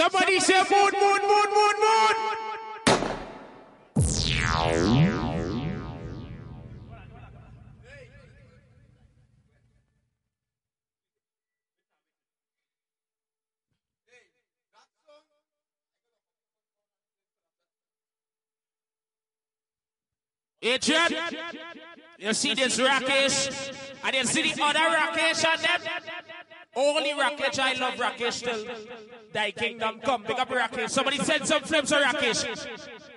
Somebody say moon, moon, moon, moon, moon. Adrian, you see this Rakesh, and you see the other Rakesh and them. Only Rakesh, I love Rakesh still. Thy kingdom come, big up Rakesh. Somebody send some flames to Rakesh.